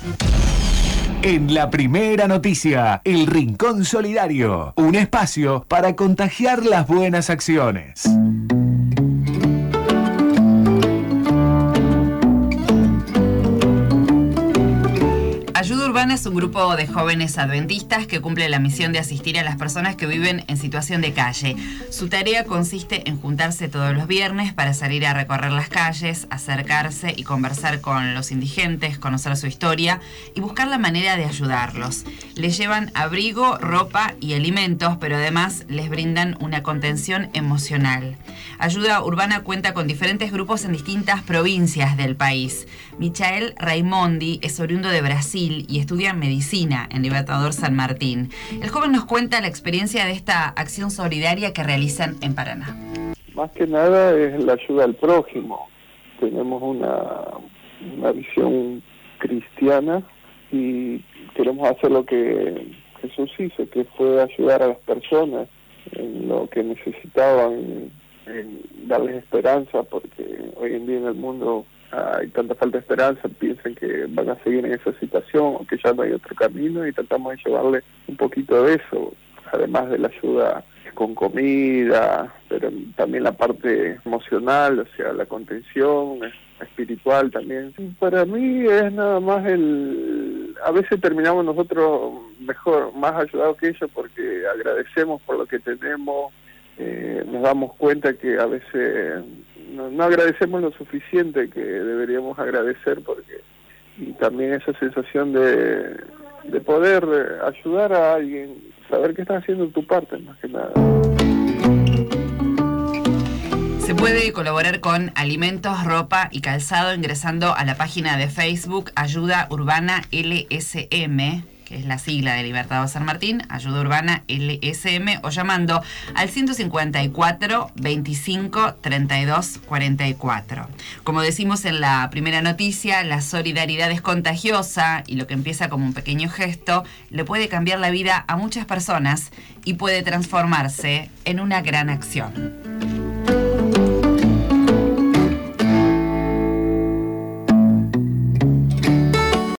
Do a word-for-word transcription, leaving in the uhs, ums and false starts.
En la primera noticia, el Rincón Solidario, un espacio para contagiar las buenas acciones. Ayuda Urbana es un grupo de jóvenes adventistas que cumple la misión de asistir a las personas que viven en situación de calle. Su tarea consiste en juntarse todos los viernes para salir a recorrer las calles, acercarse y conversar con los indigentes, conocer su historia y buscar la manera de ayudarlos. Les llevan abrigo, ropa y alimentos, pero además les brindan una contención emocional. Ayuda Urbana cuenta con diferentes grupos en distintas provincias del país. Michael Raimondi es oriundo de Brasil y estudia medicina en Libertador San Martín. El joven nos cuenta la experiencia de esta acción solidaria que realizan en Paraná. Más que nada es la ayuda al prójimo. Tenemos una, una visión cristiana y queremos hacer lo que Jesús hizo, que fue ayudar a las personas en lo que necesitaban, en darles esperanza, porque hoy en día en el mundo hay tanta falta de esperanza, piensan que van a seguir en esa situación o que ya no hay otro camino, y tratamos de llevarle un poquito de eso, además de la ayuda con comida, pero también la parte emocional, o sea, la contención espiritual también. Para mí es nada más el... A veces terminamos nosotros mejor, más ayudados que ellos, porque agradecemos por lo que tenemos. Eh, nos damos cuenta que a veces no, no agradecemos lo suficiente que deberíamos agradecer, porque y también esa sensación de, de poder ayudar a alguien, saber que estás haciendo tu parte, más que nada. Se puede colaborar con alimentos, ropa y calzado ingresando a la página de Facebook Ayuda Urbana L S M, que es la sigla de Libertador San Martín, Ayuda Urbana L S M, o llamando al ciento cincuenta y cuatro, veinticinco, treinta y dos, cuarenta y cuatro. Como decimos en la primera noticia, la solidaridad es contagiosa y lo que empieza como un pequeño gesto le puede cambiar la vida a muchas personas y puede transformarse en una gran acción.